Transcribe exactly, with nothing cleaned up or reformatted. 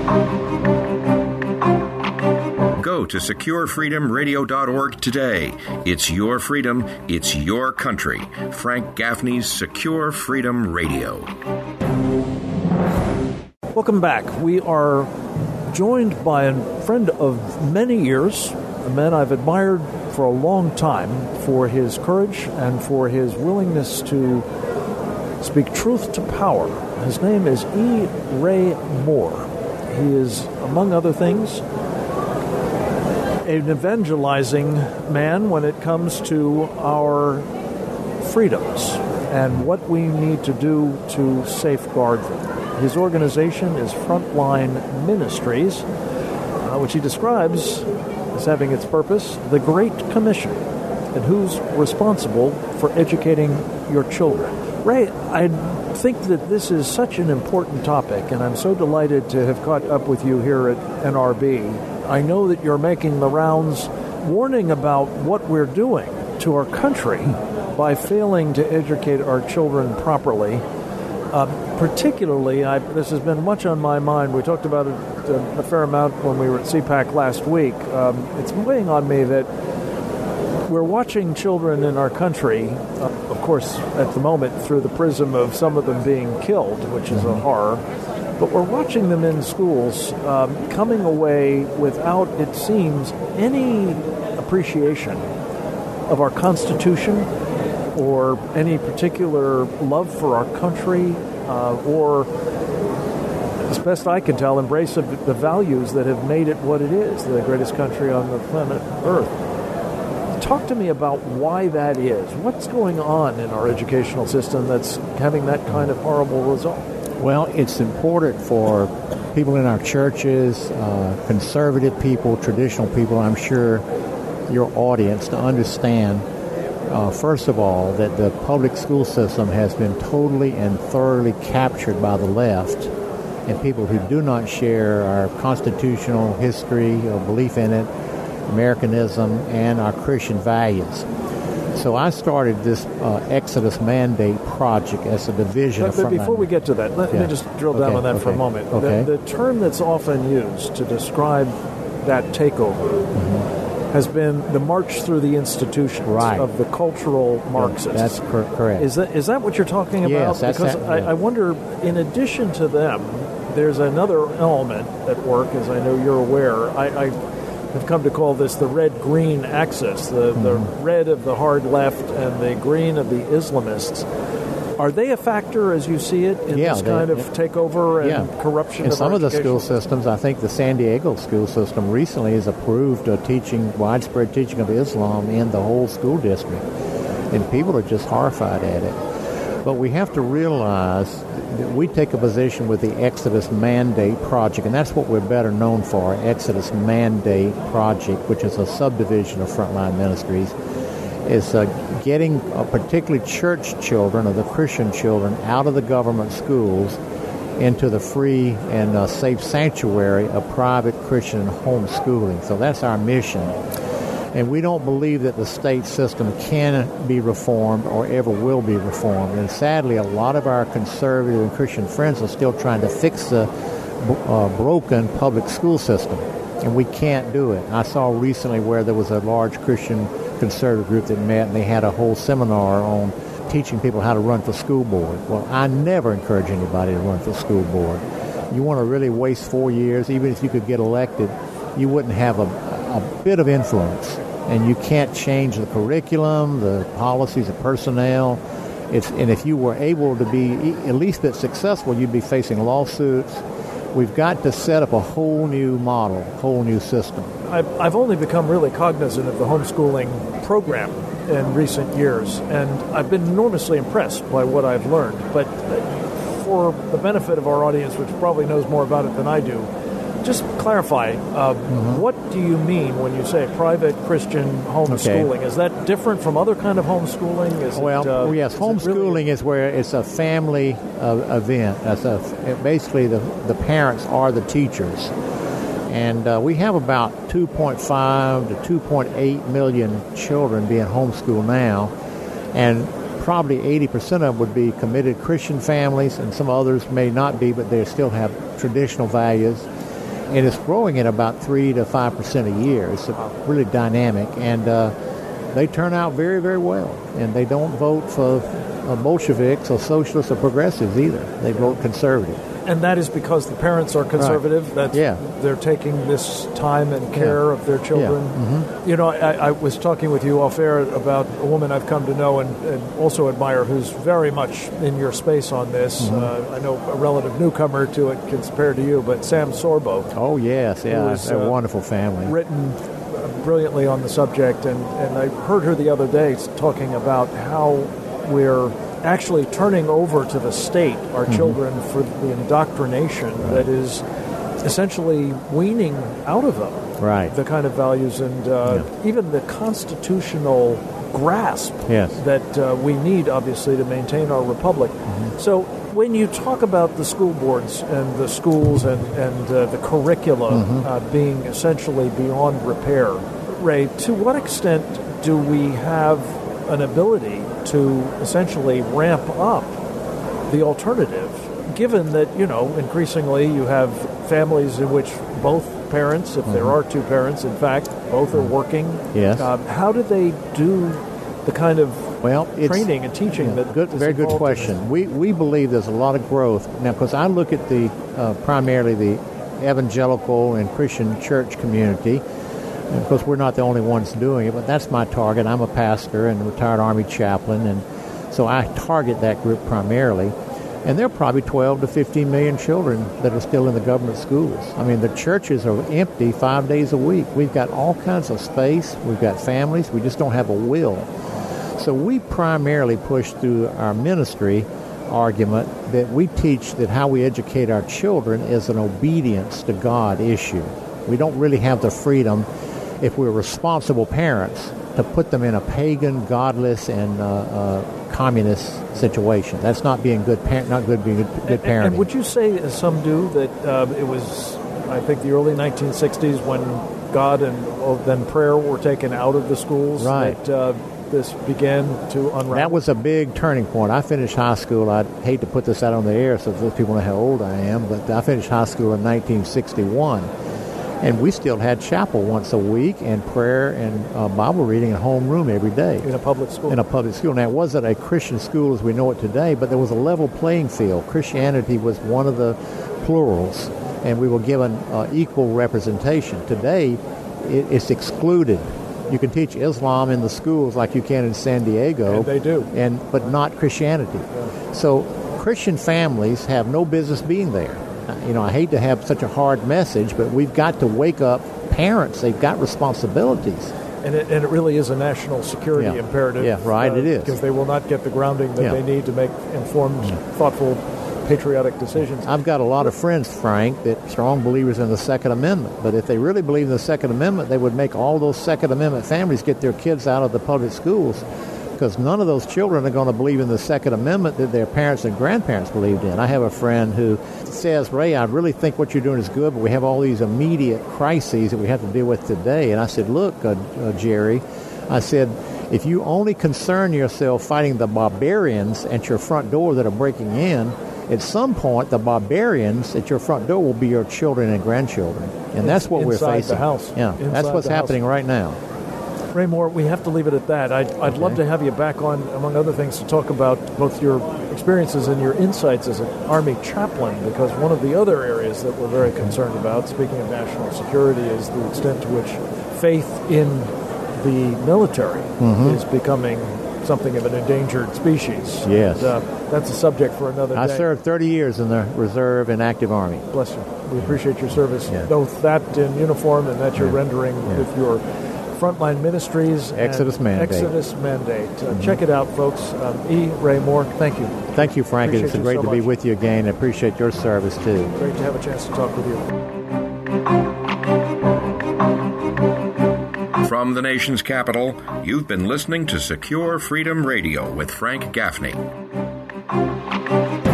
Go to secure freedom radio dot org today. It's your freedom. It's your country. Frank Gaffney's Secure Freedom Radio. Welcome back. We are joined by a friend of many years, a man I've admired for a long time for his courage and for his willingness to speak truth to power. His name is E. Ray Moore. He is, among other things, an evangelizing man when it comes to our freedoms and what we need to do to safeguard them. His organization is Frontline Ministries, uh, which he describes as having its purpose, the Great Commission, and who's responsible for educating your children. Ray, I think that this is such an important topic, and I'm so delighted to have caught up with you here at N R B. I know that you're making the rounds warning about what we're doing to our country by failing to educate our children properly. Uh, particularly, I, this has been much on my mind. We talked about it a, a fair amount when we were at C PAC last week. Um, it's weighing on me that we're watching children in our country, uh, of course, at the moment through the prism of some of them being killed, which is a horror, but we're watching them in schools um, coming away without, it seems, any appreciation of our Constitution or any particular love for our country, uh, or, as best I can tell, embrace of the values that have made it what it is, the greatest country on the planet Earth. Talk to me about why that is. What's going on in our educational system that's having that kind of horrible result? Well, it's important for people in our churches, uh, conservative people, traditional people, I'm sure your audience, to understand Uh, first of all, that the public school system has been totally and thoroughly captured by the left and people who do not share our constitutional history or belief in it, Americanism, and our Christian values. So I started this uh, Exodus Mandate Project as a division but, of but Frontline. Before we get to that, let yeah. me just drill down okay, on that okay, for a moment. Okay. The, the term that's often used to describe that takeover mm-hmm. has been the march through the institutions right. of the cultural Marxists. That's cor- correct. Is that is that what you're talking about? Yes, that's because that, yeah. I, I wonder, in addition to them, there's another element at work, as I know you're aware. I, I have come to call this the red-green axis, the, mm-hmm. the red of the hard left and the green of the Islamists. Are they a factor, as you see it, in yeah, this they, kind of yeah. takeover and yeah. corruption in of some of the school system? systems? I think the San Diego school system recently has approved a teaching, widespread teaching of Islam in the whole school district, and people are just horrified at it. But we have to realize that we take a position with the Exodus Mandate Project, and that's what we're better known for, Exodus Mandate Project, which is a subdivision of Frontline Ministries, is uh, getting uh, particularly church children or the Christian children out of the government schools into the free and uh, safe sanctuary of private Christian homeschooling. So that's our mission. And we don't believe that the state system can be reformed or ever will be reformed. And sadly, a lot of our conservative and Christian friends are still trying to fix the uh, broken public school system. And we can't do it. I saw recently where there was a large Christian conservative group that met, and they had a whole seminar on teaching people how to run for school board. Well, I never encourage anybody to run for school board. You want to really waste four years, even if you could get elected, you wouldn't have a, a bit of influence. And you can't change the curriculum, the policies, the personnel. It's, and if you were able to be at least a bit successful, you'd be facing lawsuits. We've got to set up a whole new model, whole new system. I've, I've only become really cognizant of the homeschooling program in recent years, and I've been enormously impressed by what I've learned. But for the benefit of our audience, which probably knows more about it than I do, just clarify, uh, mm-hmm. what do you mean when you say private Christian homeschooling? Okay. Is that different from other kind of homeschooling? Is well, it, uh, yes, is homeschooling really... is where it's a family uh, event. That's a, it, basically, the, the parents are the teachers. And uh, we have about two point five to two point eight million children being homeschooled now. And probably eighty percent of them would be committed Christian families, and some others may not be, but they still have traditional values. and it's growing at about three to five percent a year. It's really dynamic, and uh, they turn out very, very well. And they don't vote for uh, Bolsheviks or socialists or progressives either. They vote conservative. And that is because the parents are conservative. Right. That's, yeah. They're taking this time and care yeah. of their children. Yeah. Mm-hmm. You know, I, I was talking with you off air about a woman I've come to know and, and also admire who's very much in your space on this. Mm-hmm. Uh, I know a relative newcomer to it compared to you, but Sam Sorbo. Oh, yes. Yeah, was, a uh, wonderful family. Written brilliantly on the subject. And, and I heard her the other day talking about how we're actually turning over to the state our mm-hmm. children for the indoctrination right. that is essentially weaning out of them right. the kind of values and uh, yeah. even the constitutional grasp yes. that uh, we need, obviously, to maintain our republic. Mm-hmm. So when you talk about the school boards and the schools and, and uh, the curricula mm-hmm. uh, being essentially beyond repair, Ray, to what extent do we have an ability to essentially ramp up the alternative, given that, you know, increasingly you have families in which both parents, if mm-hmm. there are two parents, in fact, both are working. Yes. Um, how do they do the kind of well, training and teaching yeah, that good, very good question. We we believe there's a lot of growth now because I look at the uh, primarily the evangelical and Christian church community. And of course, we're not the only ones doing it, but that's my target. I'm a pastor and a retired Army chaplain, and so I target that group primarily. And there are probably twelve to fifteen million children that are still in the government schools. I mean, the churches are empty five days a week. We've got all kinds of space. We've got families. We just don't have a will. So we primarily push through our ministry argument that we teach that how we educate our children is an obedience to God issue. We don't really have the freedom, if we're responsible parents, to put them in a pagan, godless, and uh, uh, communist situation. That's not being good parent, not good being good, good parenting. And would you say, as some do, that uh, it was, I think, the early nineteen sixties when God and well, then prayer were taken out of the schools, right. that uh, this began to unravel? That was a big turning point. I finished high school. I hate to put this out on the air so those people know how old I am, but I finished high school in nineteen sixty-one. And we still had chapel once a week and prayer and uh, Bible reading and homeroom every day. In a public school? In a public school. Now, it wasn't a Christian school as we know it today, but there was a level playing field. Christianity was one of the plurals, and we were given uh, equal representation. Today, it, it's excluded. You can teach Islam in the schools like you can in San Diego. And they do. And, but not Christianity. Yeah. So Christian families have no business being there. You know, I hate to have such a hard message, but we've got to wake up parents. They've got responsibilities. And it, and it really is a national security yeah. imperative. Yeah, right, uh, it is. Because they will not get the grounding that yeah. they need to make informed, yeah. thoughtful, patriotic decisions. I've got a lot of friends, Frank, that are strong believers in the Second Amendment. But if they really believe in the Second Amendment, they would make all those Second Amendment families get their kids out of the public schools, because none of those children are going to believe in the Second Amendment that their parents and grandparents believed in. I have a friend who says, Ray, I really think what you're doing is good, but we have all these immediate crises that we have to deal with today. And I said, look, uh, uh, Jerry, I said, if you only concern yourself fighting the barbarians at your front door that are breaking in, at some point the barbarians at your front door will be your children and grandchildren. And that's what Inside we're facing. The house. Yeah, Inside that's what's happening house. right now. Ray Moore, we have to leave it at that. I'd, I'd okay. love to have you back on, among other things, to talk about both your experiences and your insights as an Army chaplain, because one of the other areas that we're very concerned about, speaking of national security, is the extent to which faith in the military mm-hmm. is becoming something of an endangered species. Yes. And, uh, that's a subject for another day. I served thirty years in the Reserve and Active Army. Bless you. We appreciate your service, yeah. both that in uniform and that you're yeah. rendering yeah. with your Frontline Ministries. Exodus Mandate. Exodus Mandate. Uh, mm-hmm. Check it out, folks. Um, E. Ray Moore, thank you. Thank you, Frank. Appreciate it's great so to much. be with you again. I appreciate your service, too. Great to have a chance to talk with you. From the nation's capital, you've been listening to Secure Freedom Radio with Frank Gaffney.